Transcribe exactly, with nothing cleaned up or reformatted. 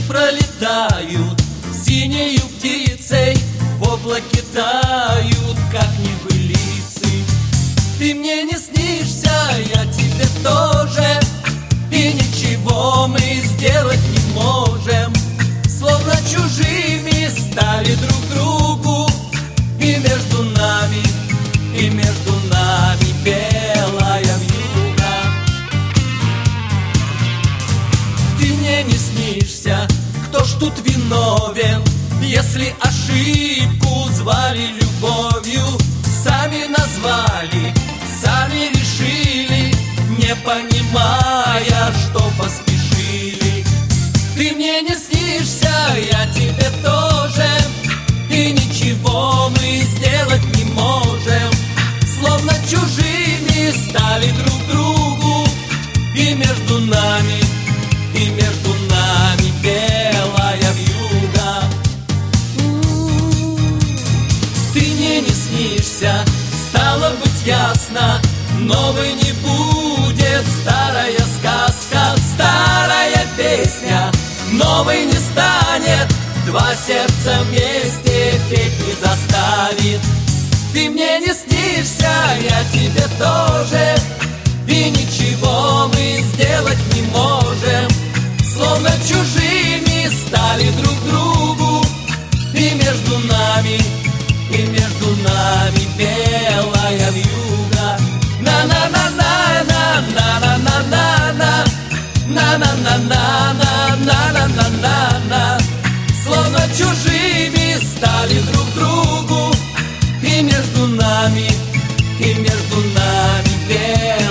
пролетают синею птицей, в облаке тают, как небылицы. Ты мне не снишься, я тебе тоже, и ничего мы сделать не можем. Словно чужими стали друг другу, и между нами, и между нами белая вьюга. Ты мне не снишься, кто ж тут виновен, если ошибку звали любовью? Сами назвали, сами решили, не понимая, что поспешили. Ты мне не снишься, я тебе тоже, и ничего мы сделать не можем. Словно чужими стали друг другу, и между нами, и между нами белая вьюга. Ты мне не снишься, стало быть ясно, новой не будет старая сказка, старая песня новой не станет, два сердца вместе петь не заставит. Ты мне не снишься, я тебе тоже, и ничего мы сделать не можем. Словно чужими стали друг другу, и между нами, и между нами белая вьюга. На-на-на-на-на-на-на-на-на-на, на-на-на-на-на-на-на-на. Словно чужими стали друг другу, и между нами, и между нами белая.